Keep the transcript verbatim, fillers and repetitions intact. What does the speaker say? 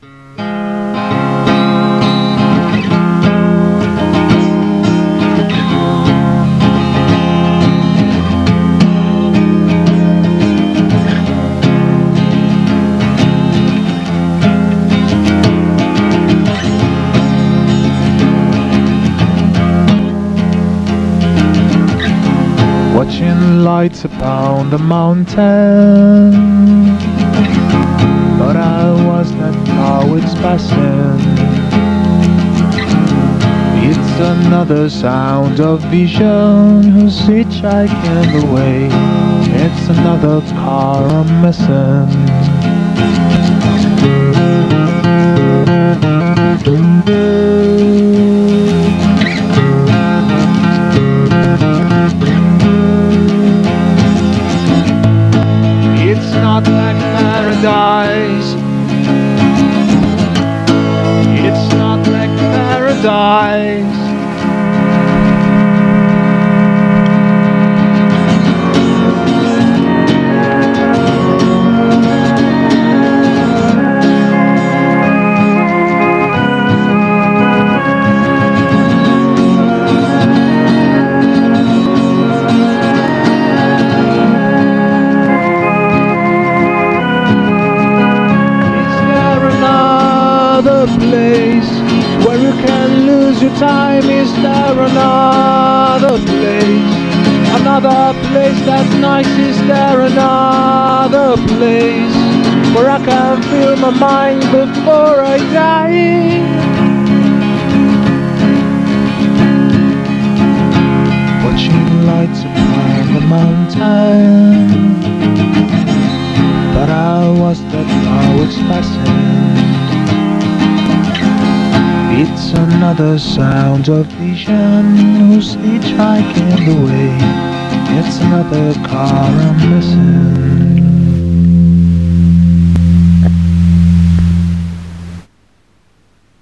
Watching lights upon the mountain, but I was not how it's passing. It's another sound of vision who's hitchhiking away. It's another car I'm missing. Not like paradise. It's not like paradise. Place where you can lose your time? Is there another place? Another place that's nice? Is there another place where I can feel my mind before I die? Watching lights upon the mountain, but I was that how it's passing. It's another sound of vision who's hitchhiking away. It's another car I'm missing.